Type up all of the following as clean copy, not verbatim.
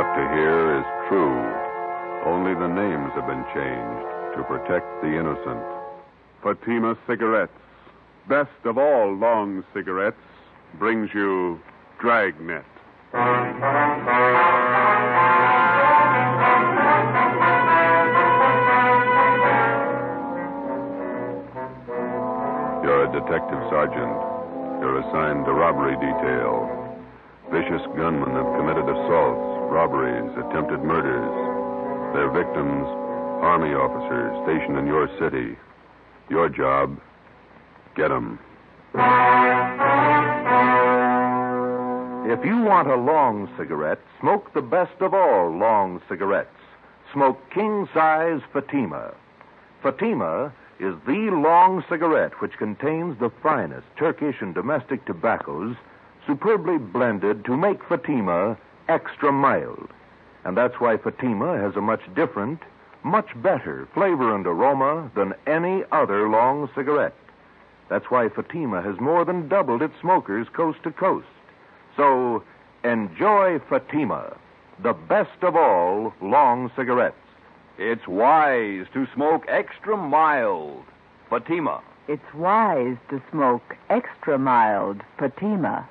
about to hear is true. Only the names have been changed to protect the innocent. Fatima Cigarettes, best of all long cigarettes, brings you Dragnet. You're a detective sergeant. You're assigned to robbery detail. Vicious gunmen have committed assaults, robberies, attempted murders. Their victims, Army officers stationed in your city. Your job, get them. If you want a long cigarette, smoke the best of all long cigarettes. Smoke king-size Fatima. Fatima is the long cigarette which contains the finest Turkish and domestic tobaccos superbly blended to make Fatima extra mild. And that's why Fatima has a much different, much better flavor and aroma than any other long cigarette. That's why Fatima has more than doubled its smokers coast to coast. So, enjoy Fatima, the best of all long cigarettes. It's wise to smoke extra mild. Fatima. It's wise to smoke extra mild Fatima.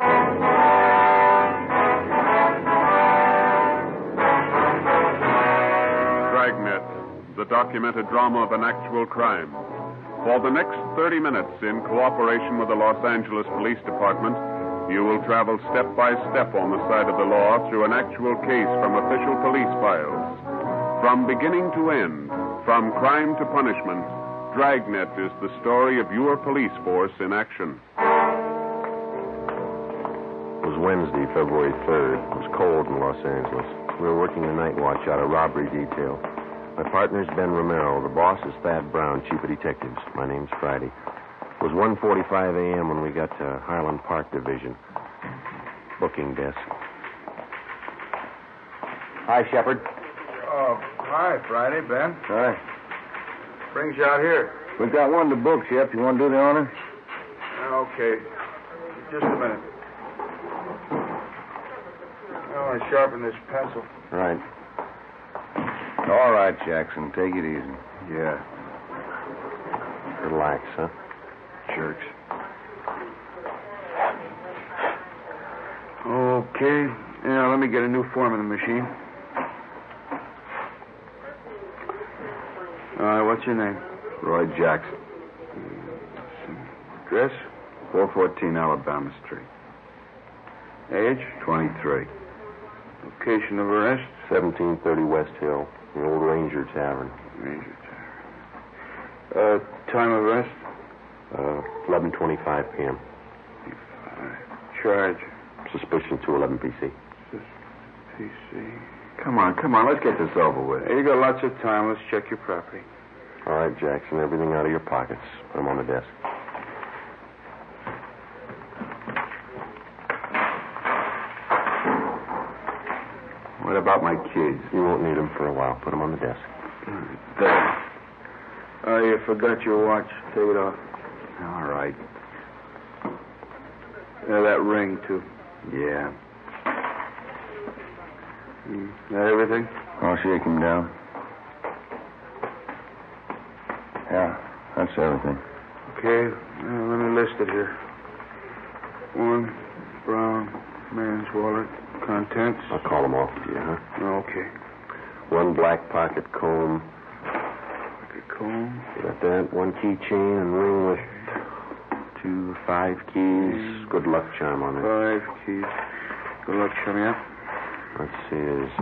Dragnet, the documented drama of an actual crime. For the next 30 minutes, in cooperation with the Los Angeles Police Department, you will travel step by step on the side of the law through an actual case from official police files. From beginning to end, from crime to punishment, Dragnet is the story of your police force in action. It was Wednesday, February 3rd. It was cold in Los Angeles. We were working the night watch out of robbery detail. My partner's Ben Romero. The boss is Thad Brown, chief of detectives. My name's Friday. It was 1:45 a.m. when we got to Highland Park Division. Booking desk. Hi, Shepard. Oh, hi, Friday, Ben. Hi. Brings you out here. We've got one to book, Shep. You want to do the honor? Okay. Just a minute. I want to sharpen this pencil. Right. All right, Jackson. Take it easy. Yeah. Relax, huh? Jerks. Okay. Now, let me get a new form in the machine. What's your name? Roy Jackson. Address? 414 Alabama Street. Age? 23. Location of arrest? 1730 West Hill, the old Ranger Tavern. Ranger Tavern. Time of arrest? 11:25 p.m. Charge? Suspicion 211 PC. PC. Come on. Let's get this over with. Hey, you got lots of time. Let's check your property. All right, Jackson, everything out of your pockets. Put them on the desk. What about my kids? You won't need them for a while. Put them on the desk. There. Oh, you forgot your watch. Take it off. All right. Yeah, that ring, too. Yeah. That everything? I'll shake him down. Yeah, that's everything. Okay, let me list it here. 1 brown man's wallet. Contents? I'll call them off to you, huh? Okay. 1 black pocket comb. Pocket comb. You got that? 1 keychain and ring with 2 5 keys. Good luck charm on it. 5 keys. Good luck charm, yeah. Let's see, there's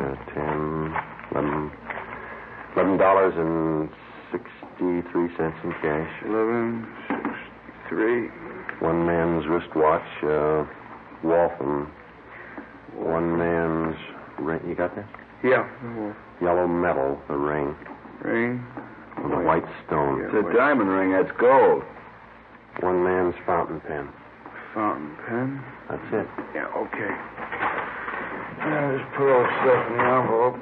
$11.63 in cash. 11.63. 1 man's wristwatch, Waltham. 1 man's ring. You got that? Yeah. Yellow metal, the ring. Ring. And a white stone. It's a diamond ring. That's gold. 1 man's fountain pen. Fountain pen. That's it. Yeah, okay. Now, just put all the stuff in the envelope.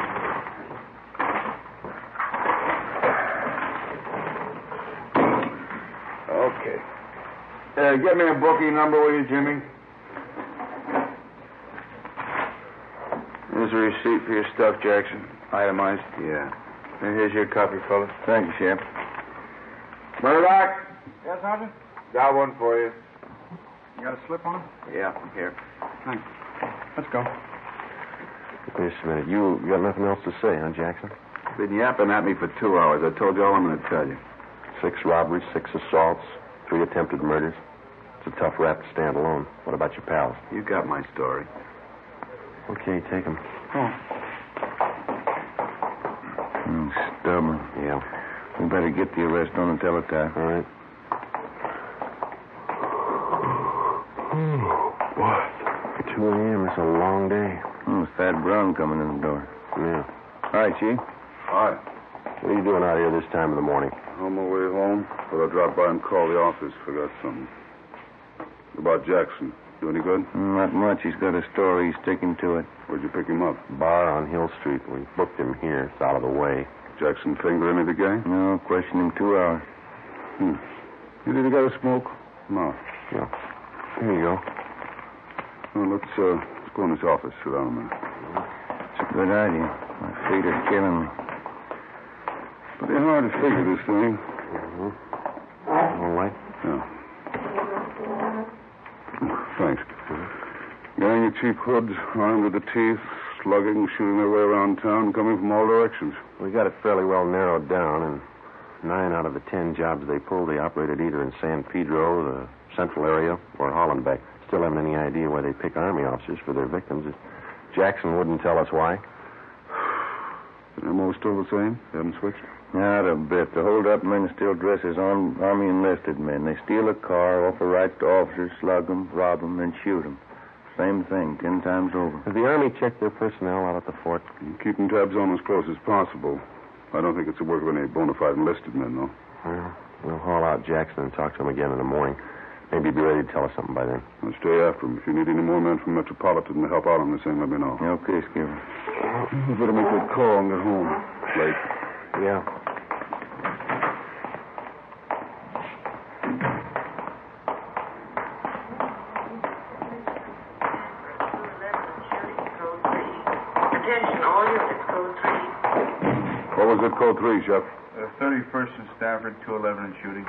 Okay. Get me a booking number, will you, Jimmy? This a receipt for your stuff, Jackson. Itemized. Yeah. And here's your copy, fellas. Thank you, Sheriff. Murdoch, Yes, Sergeant? got one for you. You got a slip on? Yeah, here. Thanks. Let's go. Wait just a minute. You got nothing else to say, huh, Jackson? Been yapping at me for 2 hours. I told you all I'm going to tell you. 6 robberies, 6 assaults, 3 attempted murders. It's a tough rap to stand alone. What about your pals? You got my story. Okay, take them. Stubborn. Yeah. We better get the arrest on the teletype. All right. What? 2 a.m. It's a long day. It's Thad Brown coming in the door. Yeah. All right, Chief. Hi. What are you doing out here this time in the morning? On my way home, but I'll drop by and call the office. Forgot something. About Jackson. Do any good? Not much. He's got a story. He's sticking to it. Where'd you pick him up? Bar on Hill Street. We booked him here. It's out of the way. Jackson finger any of the gang? No, questioned him 2 hours. You didn't got a smoke? No. Yeah. Here you go. Well, let's go in this office. Sit down a minute. It's a good idea. My feet are killing me. Pretty hard to figure this thing. All right. Yeah. Thanks. Gang of cheap hoods, armed with the teeth, slugging, shooting their way around town, coming from all directions. We got it fairly well narrowed down, and 9 out of the 10 jobs they pulled, they operated either in San Pedro, the central area, or Hollenbeck. Still haven't any idea why they pick Army officers for their victims. Jackson wouldn't tell us why. They're most still the same? They haven't switched? Not a bit. The hold-up men still dress as Army enlisted men. They steal a car, offer rights to officers, slug them, rob them, and shoot them. Same thing, 10 times over. Has the Army checked their personnel out at the fort? Keeping tabs on as close as possible. I don't think it's the work of any bona fide enlisted men, though. Well, we'll haul out Jackson and talk to him again in the morning. Maybe he'll be ready to tell us something by then. I'll stay after him. If you need any more men from Metropolitan to help out on this thing, let me know. Okay, Skipper. You better make that call and get home. Late. Yeah. Attention, all units, code 3. What was it, code 3, Chef? 31st and Stafford, 211 and shooting.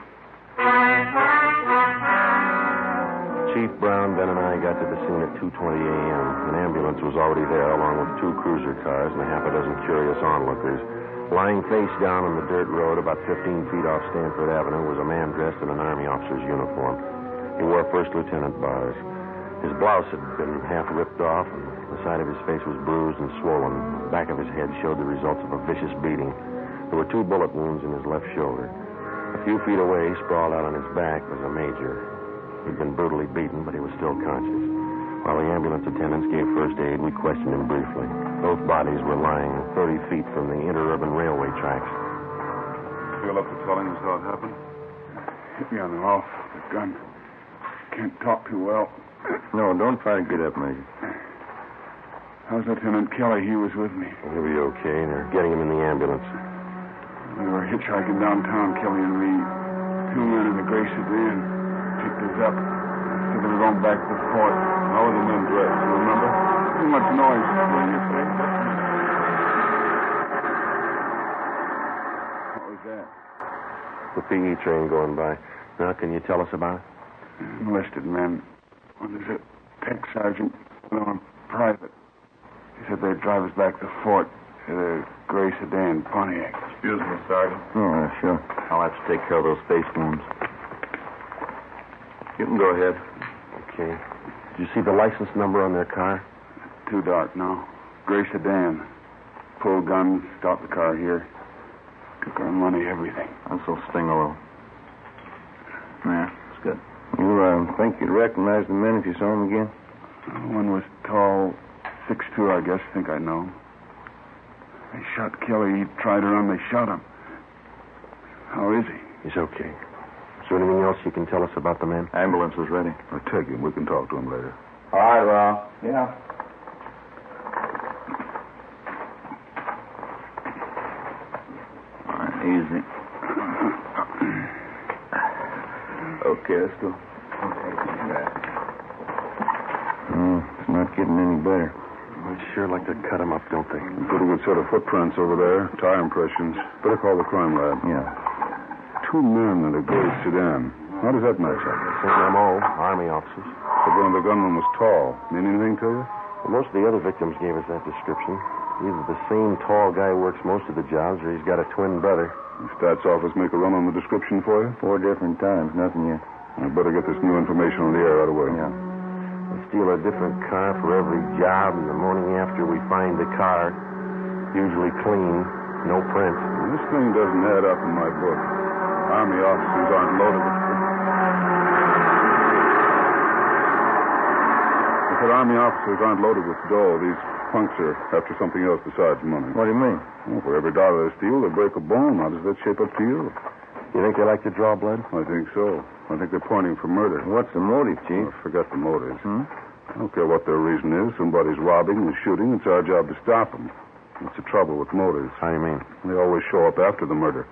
Chief Brown, Ben, and I got to the scene at 2:20 a.m. An ambulance was already there, along with 2 cruiser cars and a half a dozen curious onlookers. Lying face down on the dirt road about 15 feet off Stanford Avenue was a man dressed in an Army officer's uniform. He wore first lieutenant bars. His blouse had been half ripped off, and the side of his face was bruised and swollen. The back of his head showed the results of a vicious beating. There were 2 bullet wounds in his left shoulder. A few feet away, sprawled out on his back, was a major. He'd been brutally beaten, but he was still conscious. While the ambulance attendants gave first aid, we questioned him briefly. Both bodies were lying 30 feet from the interurban railway tracks. Feel up to telling us how it happened? Hit me on the off, the gun. Can't talk too well. No, don't try to get up, Major. How's Lieutenant Kelly? He was with me. He'll be okay. They're getting him in the ambulance. We were hitchhiking downtown, Kelly and me. 2 men in the gray sedan picked us up. Said they were going back to the fort. How were the men dressed? You remember? Too much noise. What do you say? What was that? The PE train going by. Now, can you tell us about it? Enlisted men. Well, there's a tech sergeant on private. He said they'd drive us back to the fort in a gray sedan Pontiac. Excuse me, Sergeant. Oh, sure. I'll have to take care of those face wounds. You can go ahead. Okay. Did you see the license number on their car? Too dark now. Gray sedan. Pulled guns, stopped the car here. Took our money, everything. This will sting a little. Yeah, it's good. You think you'd recognize the men if you saw them again? One was tall, 6'2", I guess. Think I know. They shot Kelly. He tried to run. They shot him. How is he? He's okay. Is there anything else you can tell us about the men? Ambulance is ready. I'll take him. We can talk to him later. All right, Ron. Yeah. All right, easy. Okay, let's go. Okay. It's not getting any better. We sure like to cut him up, don't they? A pretty good set of footprints over there. Tire impressions. Better call the crime lab. Yeah. 2 men in a gray sedan. How does that match up? Same M.O., Army officers. The gunman was tall. Mean anything to you? Well, most of the other victims gave us that description. Either the same tall guy works most of the jobs, or he's got a twin brother. The stats office make a run on the description for you? 4 different times. Nothing yet. I better get this new information on the air right away. Yeah. We steal a different car for every job, and the morning after we find the car, usually clean, no prints. Well, this thing doesn't add up in my book. Army officers aren't loaded with... I said Army officers aren't loaded with dough. These punks are after something else besides money. What do you mean? Well, for every dollar they steal, they break a bone. How does that shape up to you? You think they like to draw blood? I think so. I think they're pointing for murder. What's the motive, Chief? Oh, forget the motives. I don't care what their reason is. Somebody's robbing and shooting. It's our job to stop them. That's the trouble with motives. How do you mean? They always show up after the murder.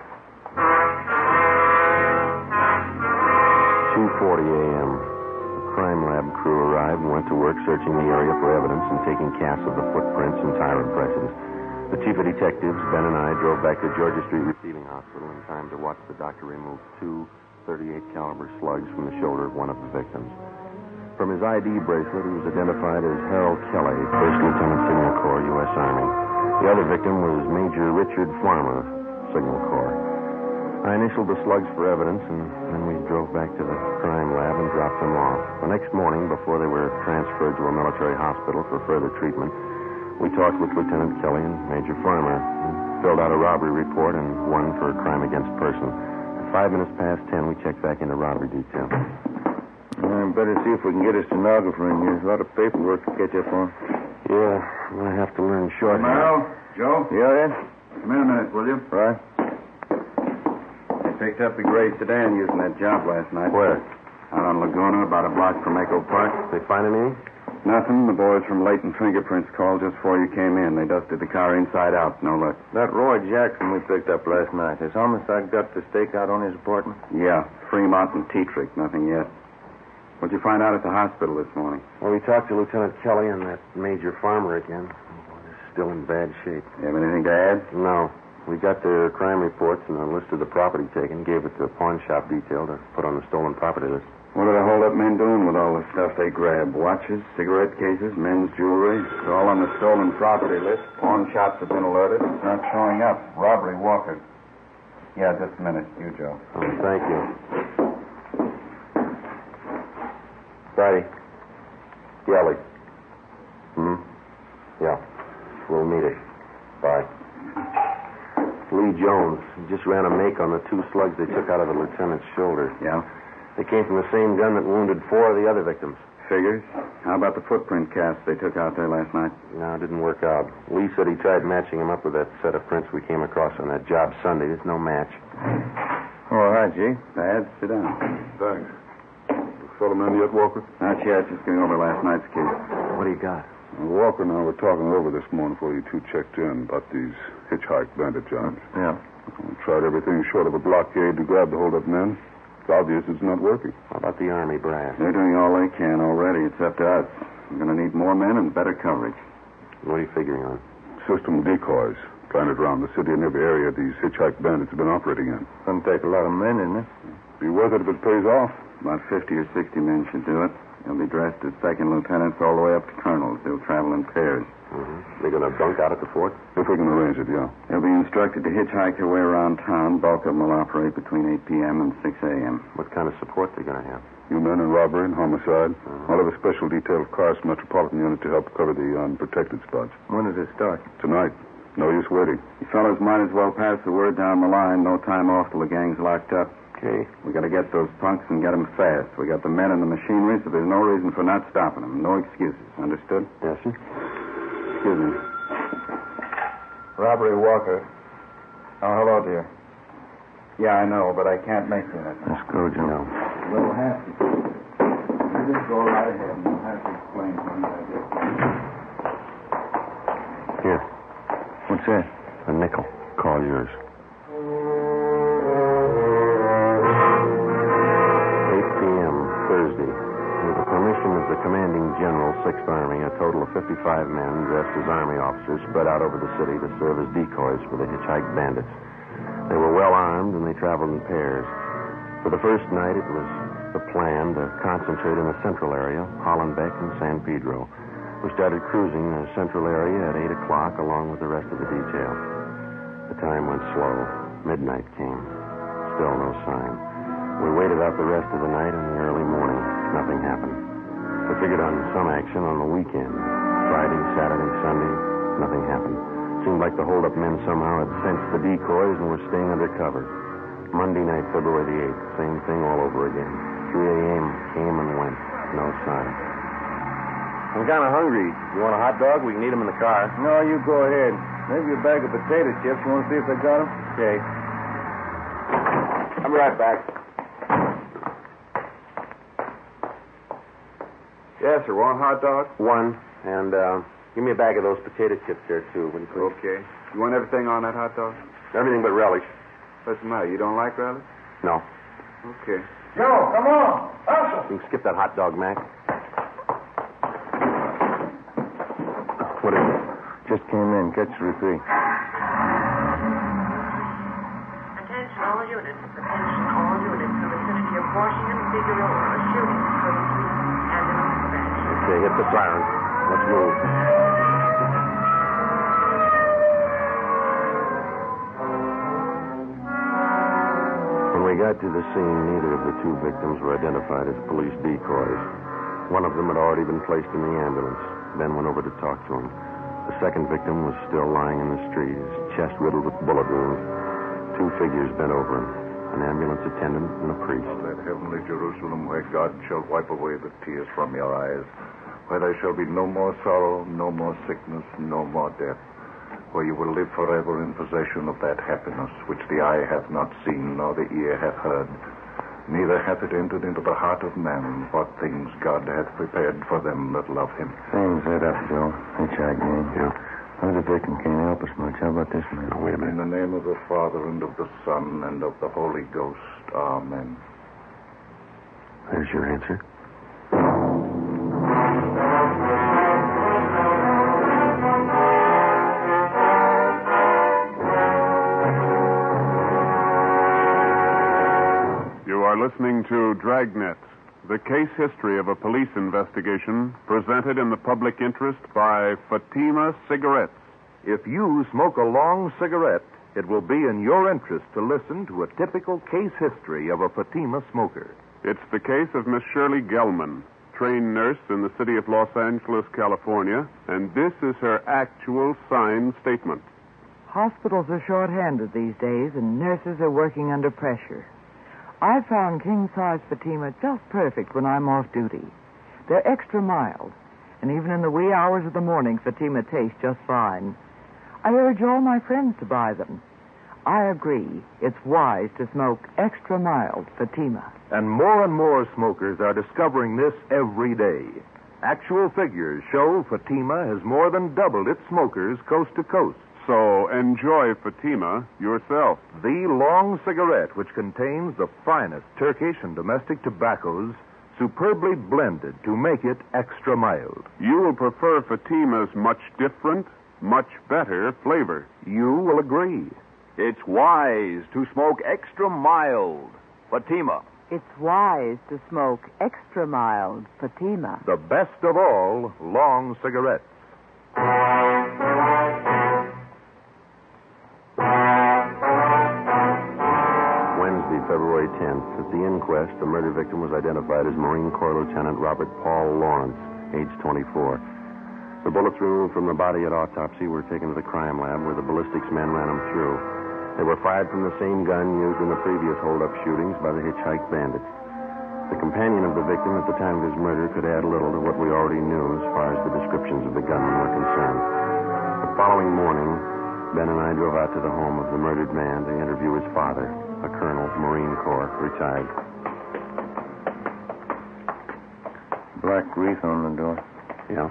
2:40 a.m. The crime lab crew arrived and went to work searching the area for evidence and taking casts of the footprints and tire impressions. The chief of detectives, Ben, and I drove back to Georgia Street Receiving Hospital in time to watch the doctor remove 2 .38 caliber slugs from the shoulder of one of the victims. From his ID bracelet, he was identified as Harold Kelly, 1st Lieutenant Signal Corps, U.S. Army. The other victim was Major Richard Farmer, Signal Corps. I initialed the slugs for evidence, and then we drove back to the crime lab and dropped them off. The next morning, before they were transferred to a military hospital for further treatment, we talked with Lieutenant Kelly and Major Farmer and filled out a robbery report and one for crime against person. At 5 minutes past 10, we checked back into robbery detail. Better see if we can get a stenographer in here. There's a lot of paperwork to catch up on. Yeah, I'm going to have to learn short. Merrill, Joe? Yeah, Ed? Come in a minute, will you? Right. They picked up the gray sedan using that job last night. Where? Out on Laguna, about a block from Echo Park. They find anything? Nothing. The boys from Leighton Fingerprints called just before you came in. They dusted the car inside out. No luck. That Roy Jackson we picked up last night. Has homicide got the stakeout on his apartment? Yeah, Fremont and Tetrick. Nothing yet. What'd you find out at the hospital this morning? Well, we talked to Lieutenant Kelly and that Major Farmer again. They're still in bad shape. You have anything to add? No. We got their crime reports and a list of the property taken, gave it to the pawn shop detail to put on the stolen property list. What are the hold-up men doing with all the stuff they grabbed? Watches, cigarette cases, men's jewelry? It's all on the stolen property list. Pawn shops have been alerted. It's not showing up. Robbery, Walker. Yeah, just a minute. You, Joe. Oh, thank you. Friday. Kelly. Yeah. We'll meet it. Bye. Lee Jones. He just ran a make on the 2 slugs they took out of the lieutenant's shoulder. Yeah? They came from the same gun that wounded 4 of the other victims. Figures. How about the footprint casts they took out there last night? No, it didn't work out. Lee said he tried matching them up with that set of prints we came across on that job Sunday. There's no match. All right, G. Bad. Sit down. Thanks. Fellow man yet, Walker? Not yet. Just going over last night's case. What do you got? Walker and I were talking over this morning before you 2 checked in about these hitchhike bandit jobs. Yeah. We tried everything short of a blockade to grab the hold-up men. It's obvious it's not working. How about the Army brass? They're doing all they can already. It's up to us. We're going to need more men and better coverage. What are you figuring on? System decoys planted around the city and every area these hitchhike bandits have been operating in. Doesn't take a lot of men, isn't it? Be worth it if it pays off. About 50 or 60 men should do it. They'll be dressed as second lieutenants all the way up to colonels. They'll travel in pairs. They're going to bunk out at the fort? If we can arrange it, yeah. They'll be instructed to hitchhike their way around town. Bulk of them will operate between 8 p.m. and 6 a.m. What kind of support they going to have? You men in robbery and homicide. I'll have a special detail of cars from Metropolitan Unit to help cover the unprotected spots. When does it start? Tonight. No use waiting. You fellows might as well pass the word down the line. No time off till the gang's locked up. Okay. We got to get those punks and get them fast. We got the men and the machinery, so there's no reason for not stopping them. No excuses. Understood? Yes, sir. Excuse me. Robbery, Walker. Oh, hello, dear. Yeah, I know, but I can't make you that. Let's go, Joe. No. We'll have to. You just go right ahead, and we'll have to explain things, I guess. Here. What's that? A nickel. Call yours. 8 p.m. Thursday. With the permission of the the commanding general, 6th Army, a total of 55 men dressed as Army officers spread out over the city to serve as decoys for the hitchhiked bandits. They were well armed, and they traveled in pairs. For the first night, it was the plan to concentrate in the central area, Hollenbeck and San Pedro. We started cruising the central area at 8 o'clock along with the rest of the detail. The time went slow. Midnight came. Still no sign. We waited out the rest of the night and the early morning. Nothing happened. We figured on some action on the weekend. Friday, Saturday, Sunday, nothing happened. Seemed like the hold-up men somehow had sensed the decoys and were staying under cover. Monday night, February the 8th, same thing all over again. 3 a.m. came and went. No sign. I'm kind of hungry. You want a hot dog? We can eat them in the car. No, you go ahead. Maybe a bag of potato chips. You want to see if they got them? Okay. I'll be right back. Yes, sir. Want a hot dog? One. And give me a bag of those potato chips there, too, will you please? Okay. You want everything on that hot dog? Everything but relish. What's the matter? You don't like relish? No. Okay. Joe, come on. Hustle. You can skip that hot dog, Mac. What is it? Just came in. Catch the repeat. Attention all units. Attention all units. The vicinity of Washington, Figueroa. A shooting between police and an dispatch. Okay, hit the siren. Let's move. When we got to the scene, neither of the two victims were identified as police decoys. One of them had already been placed in the ambulance. Ben went over to talk to him. The second victim was still lying in the street, his chest riddled with bullet wounds. Two figures bent over him, an ambulance attendant and a priest. That heavenly Jerusalem where God shall wipe away the tears from your eyes, where there shall be no more sorrow, no more sickness, no more death, where you will live forever in possession of that happiness which the eye hath not seen nor the ear hath heard, neither hath it entered into the heart of man what things God hath prepared for them that love him. Same set up, Joe. Hitchhike game. Yeah. The victim can't help us much. How about this man? Now, wait a minute. In the name of the Father, and of the Son, and of the Holy Ghost. Amen. There's your answer. You are listening to Dragnet, the case history of a police investigation presented in the public interest by Fatima Cigarettes. If you smoke a long cigarette, it will be in your interest to listen to a typical case history of a Fatima smoker. It's the case of Miss Shirley Gelman, trained nurse in the city of Los Angeles, California, and this is her actual signed statement. Hospitals are short-handed these days, and nurses are working under pressure. I found king-size Fatima just perfect when I'm off duty. They're extra mild, and even in the wee hours of the morning, Fatima tastes just fine. I urge all my friends to buy them. I agree, it's wise to smoke extra mild Fatima. And more smokers are discovering this every day. Actual figures show Fatima has more than doubled its smokers coast to coast. So enjoy Fatima yourself. The long cigarette, which contains the finest Turkish and domestic tobaccos, superbly blended to make it extra mild. You will prefer Fatima's much different, much better flavor. You will agree. It's wise to smoke extra mild. Fatima. It's wise to smoke extra mild Fatima. The best of all long cigarettes. Wednesday, February 10th, at the inquest, the murder victim was identified as Marine Corps Lieutenant Robert Paul Lawrence, age 24. The bullets removed from the body at autopsy were taken to the crime lab where the ballistics men ran them through. They were fired from the same gun used in the previous hold-up shootings by the hitchhike bandits. The companion of the victim at the time of his murder could add little to what we already knew as far as the descriptions of the gunmen were concerned. The following morning, Ben and I drove out to the home of the murdered man to interview his father, a colonel, Marine Corps, retired. Black wreath on the door. Yeah.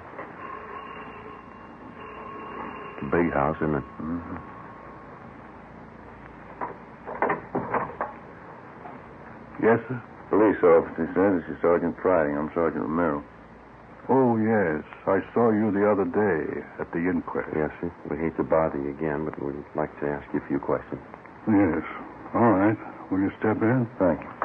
It's a big house, isn't it? Mm-hmm. Yes, sir? Police officer says this is Sergeant Friday. I'm Sergeant Romero. Oh, yes. I saw you the other day at the inquest. Yes, sir. We hate to bother you again, but we'd like to ask you a few questions. Yes. All right. Will you step in? Thank you.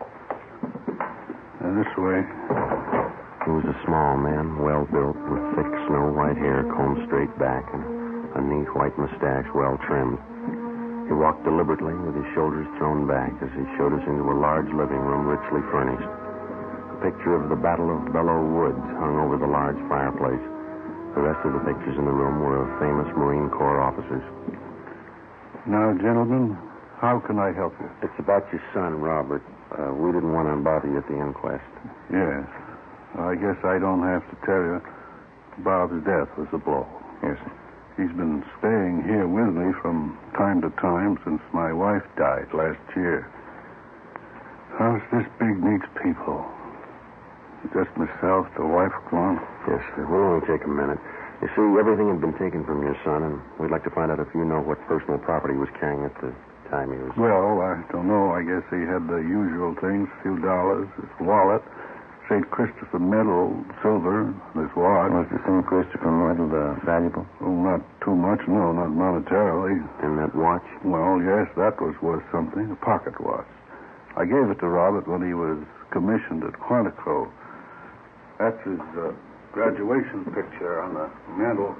This way. He was a small man, well-built, with thick snow-white hair combed straight back and a neat white mustache well-trimmed. He walked deliberately with his shoulders thrown back as he showed us into a large living room richly furnished. A picture of the Battle of Belleau Woods hung over the large fireplace. The rest of the pictures in the room were of famous Marine Corps officers. Now, gentlemen, how can I help you? It's about your son, Robert. We didn't want to bother you at the inquest. Yes. I guess I don't have to tell you. Bob's death was a blow. Yes, sir. He's been staying here with me from time to time since my wife died last year. House this big needs people. Just myself, the wife gone. Yes, sir. We'll only take a minute. You see, everything had been taken from your son, and we'd like to find out if you know what personal property he was carrying at the time he was... Well, I don't know. I guess he had the usual things, a few dollars, his wallet, St. Christopher medal, silver, his watch. Was the St. Christopher medal valuable? Oh, not too much, no, not monetarily. And that watch? Well, yes, that was worth something, a pocket watch. I gave it to Robert when he was commissioned at Quantico. That's his graduation picture on the mantel.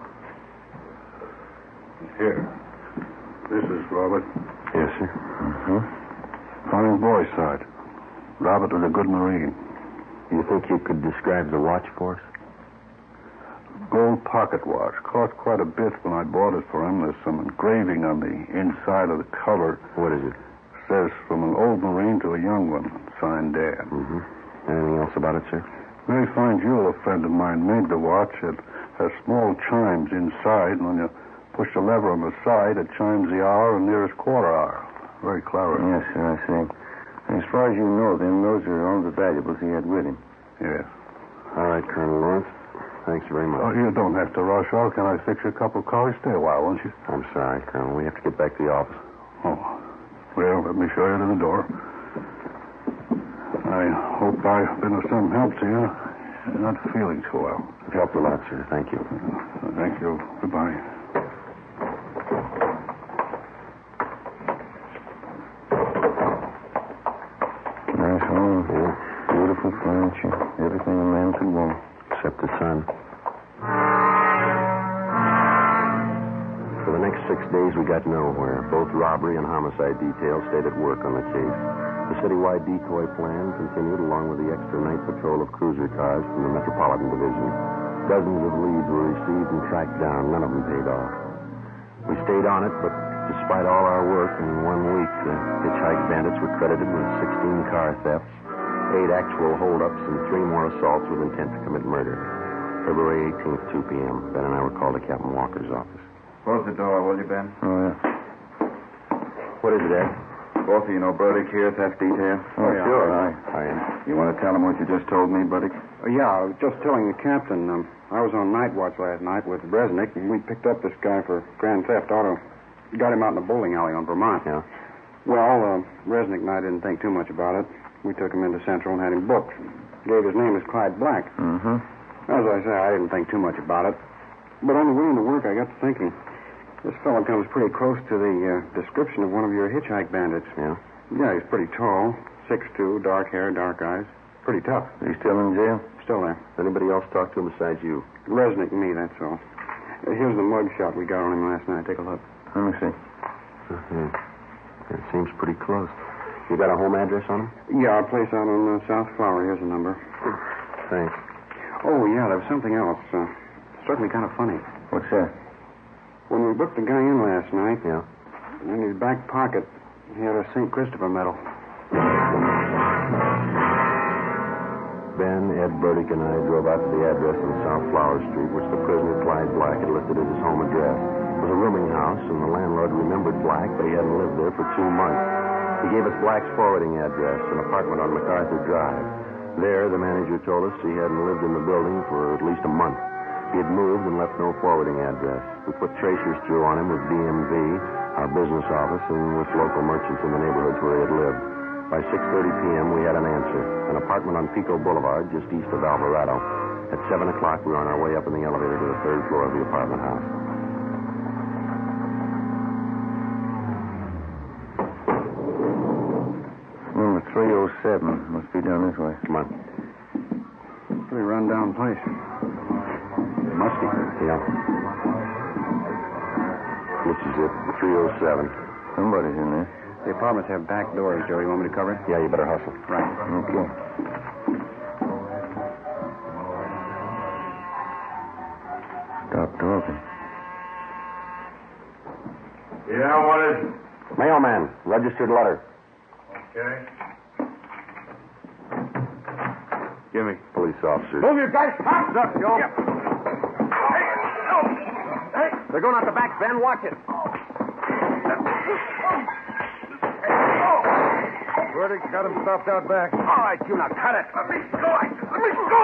Here. This is Robert. Yes, sir. Fine boy, Sergeant. Robert was a good Marine. You think you could describe the watch for us? Gold pocket watch. Cost quite a bit when I bought it for him. There's some engraving on the inside of the cover. What is it? Says, from an old Marine to a young one. Signed Dan. Anything else about it, sir? Very fine jewel. A friend of mine made the watch. It has small chimes inside, and when you push the lever on the side, it chimes the hour and nearest quarter hour. Very clever. Yes, sir, I see. As far as you know, then, those are all the valuables he had with him. Yes. All right, Colonel Lawrence. Thanks very much. Oh, you don't have to rush off. Can I fix you a cup of coffee? Stay a while, won't you? I'm sorry, Colonel. We have to get back to the office. Oh. Well, let me show you to the door. I hope I've been of some help to you. You're not feeling too well. You've helped a lot, sir. Thank you. Thank you. Goodbye. Nice home. Yeah. Beautiful furniture. Everything a man could want. Except the sun. For the next 6 days, we got nowhere. Both robbery and homicide details stayed at work on the case. The citywide decoy plan continued along with the extra night patrol of cruiser cars from the Metropolitan Division. Dozens of leads were received and tracked down. None of them paid off. We stayed on it, but despite all our work, in 1 week, the hitchhike bandits were credited with 16 car thefts, 8 actual holdups, and 3 more assaults with intent to commit murder. February 18th, 2 p.m. Ben and I were called to Captain Walker's office. Close the door, will you, Ben? Oh, yeah. What is it, Ed? Both of you know Burdick here, theft detail? Oh, yeah. Sure. I am. You want to tell him what you just told me, Burdick? Yeah, I was just telling the captain. I was on night watch last night with Resnick, and we picked up this guy for grand theft auto. Got him out in the bowling alley on Vermont. Yeah? Well, Resnick and I didn't think too much about it. We took him into Central and had him booked. Gave his name as Clyde Black. As I say, I didn't think too much about it. But on the way into work, I got to thinking. This fellow comes pretty close to the description of one of your hitchhike bandits. Yeah? Yeah, he's pretty tall, 6'2", dark hair, dark eyes. Pretty tough. Is he still in jail? Still there. Anybody else talk to him besides you? Resnick and me, that's all. Here's the mug shot we got on him last night. Take a look. Let me see. It seems pretty close. You got a home address on him? Yeah, our place out on South Flower. Here's the number. Thanks. Oh, yeah, there was something else. Struck me kind of funny. What's that? When we booked the guy in last night, Yeah? in his back pocket, he had a St. Christopher medal. Ben, Ed Burdick, and I drove out to the address on South Flower Street, which the prisoner, Clyde Black, had listed as his home address. It was a rooming house, and the landlord remembered Black, but he hadn't lived there for 2 months. He gave us Black's forwarding address, an apartment on MacArthur Drive. There, the manager told us he hadn't lived in the building for at least a month. He had moved and left no forwarding address. We put tracers through on him with DMV, our business office, and with local merchants in the neighborhoods where he had lived. By 6:30 p.m., we had an answer. An apartment on Pico Boulevard, just east of Alvarado. At 7 o'clock, we were on our way up in the elevator to the third floor of the apartment house. Number 307. Must be down this way. Come on. Pretty run-down place. Musty. Yeah. Which is it? 307. Somebody's in there. The apartments have back doors, Joe. You want me to cover it? Yeah, you better hustle. Right. Okay. Stop talking. Yeah, what is it? Mailman, registered letter. Okay. Give me. Police officers. Move you guys. Hands up, Joe. Hey, they're going out the back, Ben. Watch it. Verdict got him stopped out back. All right, you now cut it. let me go. Let me go.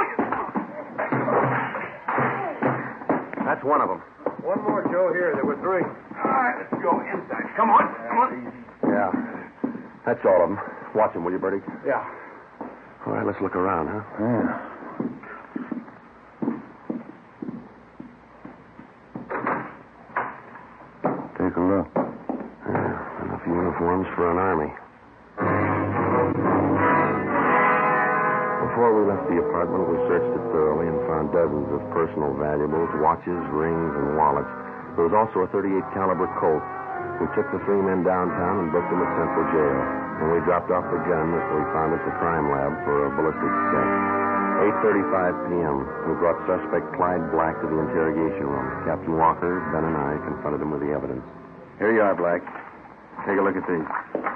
That's one of them. One more, Joe, here. There were three. All right, let's go inside. Come on. Yeah. That's all of them. Watch them, will you, Bertie? Yeah. All right, let's look around, huh? Yeah. Take a look. Yeah, enough uniforms for an army. Before we left the apartment, we searched it thoroughly and found dozens of personal valuables, watches, rings, and wallets. There was also a .38 caliber Colt. We took the three men downtown and booked them at Central Jail. And we dropped off the gun that we found at the crime lab for a ballistics test. 8:35 p.m. We brought suspect Clyde Black to the interrogation room. Captain Walker, Ben, and I confronted him with the evidence. Here you are, Black. Take a look at these.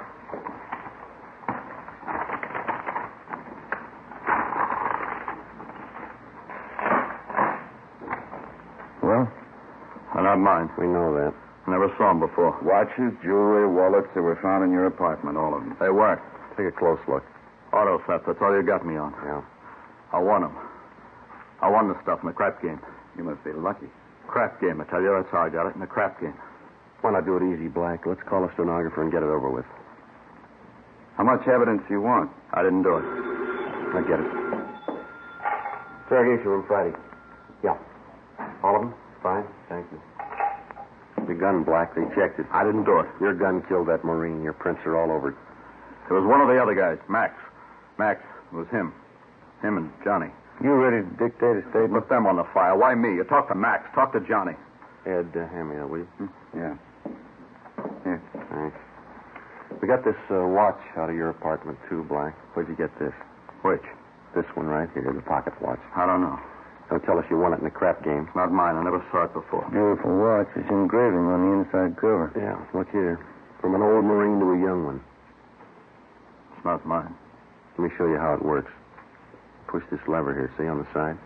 Well, they're not mine. We know that. Never saw them before. Watches, jewelry, wallets, they were found in your apartment, all of them. They weren't. Take a close look. Auto theft, that's all you got me on. Yeah. I won them. I won the stuff in the crap game. You must be lucky. Crap game, I tell you. That's how I got it, in the crap game. Why not do it easy, Black? Let's call a stenographer and get it over with. How much evidence do you want? I didn't do it. I get it. Interrogation room Friday. Yeah. All of them? Fine. Thank you. Your gun, Black. They checked it. I didn't do it. Your gun killed that Marine. Your prints are all over it. It was one of the other guys, Max. Max. It was him. Him and Johnny. You ready to dictate a statement? Put them on the file. Why me? You talk to Max. Talk to Johnny. Ed, hand me that, will you? Yeah. Here. Thanks. We got this watch out of your apartment, too, Black. Where'd you get this? Which? This one right here, the pocket watch. I don't know. Don't tell us you won it in the crap game. It's not mine. I never saw it before. Beautiful watch. It's engraving on the inside cover. Yeah, look here. From an old Marine to a young one. It's not mine. Let me show you how it works. Push this lever here, see, on the side?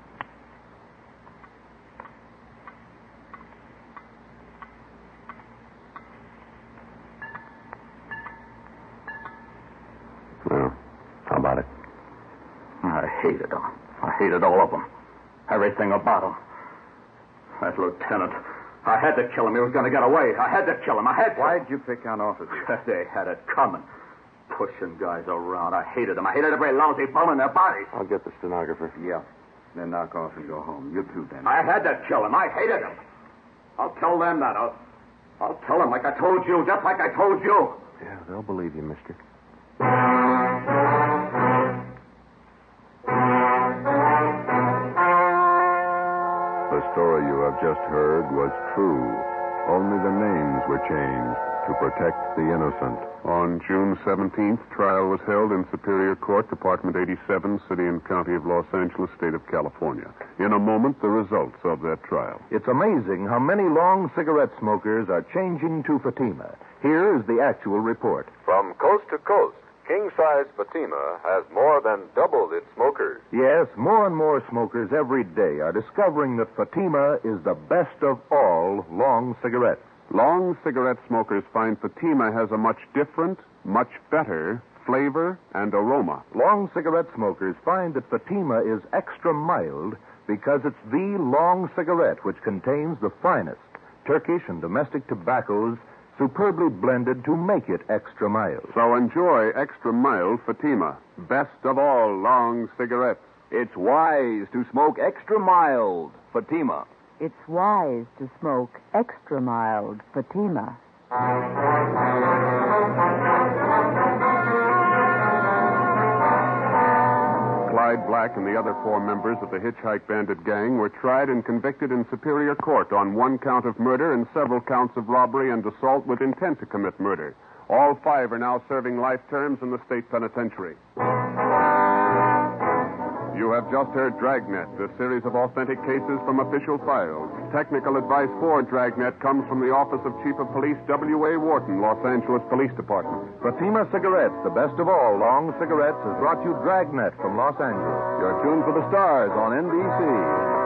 Well, how about it? I hated them. I hated all of them. Everything about him. That lieutenant. I had to kill him. He was going to get away. I had to kill him. I had to. Why'd you pick on officers? They had it coming. Pushing guys around. I hated them. I hated every lousy bum in their bodies. I'll get the stenographer. Yeah. Then knock off and go home. You too, then. I had to kill him. I hated him. I'll tell them that. I'll tell them like I told you, just like I told you. Yeah, they'll believe you, mister. The story you have just heard was true. Only the names were changed to protect the innocent. On June 17th, trial was held in Superior Court, Department 87, City and County of Los Angeles, State of California. In a moment, the results of that trial. It's amazing how many long cigarette smokers are changing to Fatima. Here is the actual report. From coast to coast, King Size Fatima has more than doubled its smokers. Yes, more and more smokers every day are discovering that Fatima is the best of all long cigarettes. Long cigarette smokers find Fatima has a much different, much better flavor and aroma. Long cigarette smokers find that Fatima is extra mild because it's the long cigarette which contains the finest Turkish and domestic tobaccos superbly blended to make it extra mild. So enjoy extra mild Fatima, best of all long cigarettes. It's wise to smoke extra mild Fatima. It's wise to smoke extra mild Fatima. Clyde Black and the other 4 members of the Hitchhike Bandit gang were tried and convicted in Superior Court on 1 count of murder and several counts of robbery and assault with intent to commit murder. All 5 are now serving life terms in the state penitentiary. You have just heard Dragnet, a series of authentic cases from official files. Technical advice for Dragnet comes from the Office of Chief of Police W.A. Wharton, Los Angeles Police Department. Fatima Cigarettes, the best of all long cigarettes, has brought you Dragnet from Los Angeles. You're tuned for the stars on NBC.